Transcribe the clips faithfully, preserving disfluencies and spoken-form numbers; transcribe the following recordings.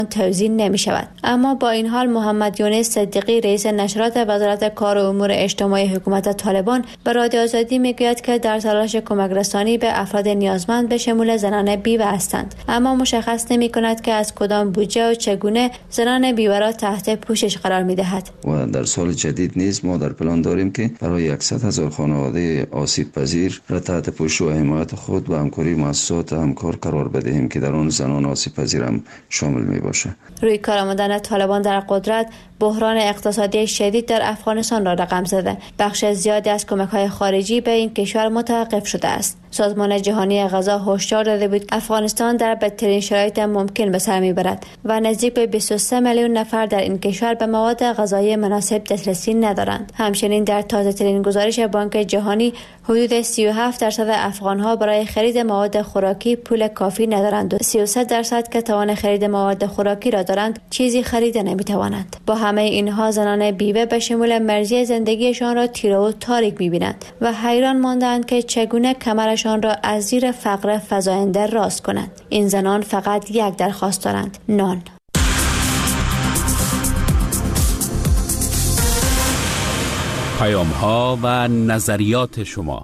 توزیع نمی شود. اما با این حال محمد یونس صدیقی رئیس نشرات وزارت کار و امور اجتماعی حکومت طالبان به رادیو آزادی میگوید که در تلاش کمک رسانی به افراد نیازمند به شمول زنان بیوه هستند، اما مشخص نمی کند که از کدام بودجه و چگونه زنان بیوه را تحت پوشش قرار می دهد. و در سال جدید نیز ما در پلان داریم که برای صد هزار خانواده آسیب پذیر را تحت پوشش و حمایت خود و همکاری مؤسسات همکار قرار بدهیم که در آن زنان آسیب پذیر هم شامل می باشه. روی کار آمدن طالبان در قدرت بحران اقتصادی شدید در افغانستان را رقم زده. بخش زیادی از کمک‌های خارجی به این کشور متوقف شده است. سازمان جهانی غذا هشدار داده بود افغانستان در بدترین شرایط ممکن به سر میبرد و نزدیک به بیست و سه میلیون نفر در این کشور به مواد غذایی مناسب دسترسی ندارند. همچنین در تازه‌ترین گزارش بانک جهانی حدود سی و هفت درصد افغان‌ها برای خرید مواد خوراکی پول کافی ندارند و سی و سه درصد که توان خرید مواد خوراکی را دارند چیزی خریده نمی‌توانند. با همه اینها زنان بیوه به شمول مرزی زندگیشان را تیره و تاریک می‌بینند و حیران ماندند که چگونه کمرشان را از زیر فقر فزاینده راست کنند. این زنان فقط یک درخواست دارند: نان. پیام‌ها و نظریات شما.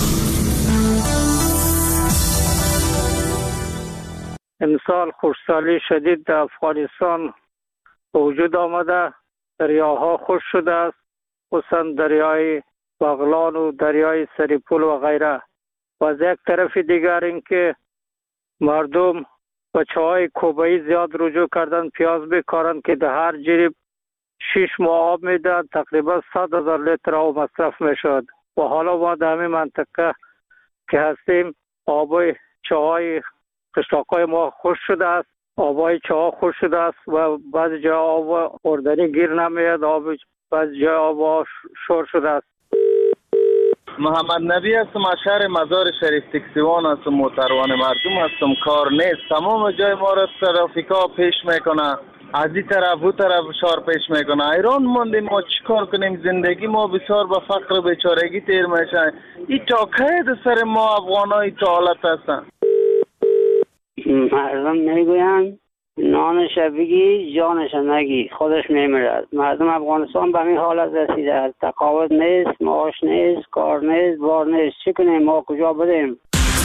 امسال خشکسالی شدید در افغانستان وجود آمده، دریاها خشک شده است، خصوصا دریای بغلان و دریای سریپول و غیره. و از یک طرف دیگر اینکه مردم بچه‌های کوبایی زیاد رجوع کردن پیاز بکارن که در هر جریب شش ماه آب میدن، تقریبا صد هزار لیتر آب مصرف میشد. و حالا ما در همین منطقه که هستیم آبای چاهای قشلاقای ما خشک شده است، آبای چاه خشک شده است و بعضی جا آب خوردنی گیر نمیاد، آب بعضی جا آب شور شده است. محمد نبی هستم، از شهر مزار شریف تکسیوان هستم، محترم مردم هستم. کار نیست، تمام جای ما را ترافیکا پیش میکنه، از این طرف او طرف شار پیش میکنه. ایران ماندیم، ما چیکار کنیم؟ زندگی ما بسیار به فقر و بیچارگی تیر میشه. این تا کی سر ما افغانای تا حالت هستن؟ مردم میگویند نانش بگی جانش نگی، خودش میمیرد. مردم افغانستان به این حالت رسیده است. تقاعد نیست، معاش نیست، کار نیست، بار نیست. چی کنیم؟ ما کجا بریم؟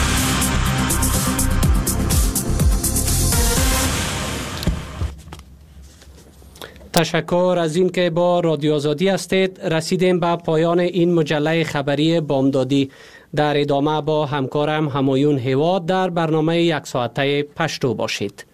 تشکر از این که با رادیو آزادی هستید. رسیدیم به پایان این مجله خبری بامدادی. در ادامه با همکارم همایون هیواد در برنامه یک ساعته پشتو باشید.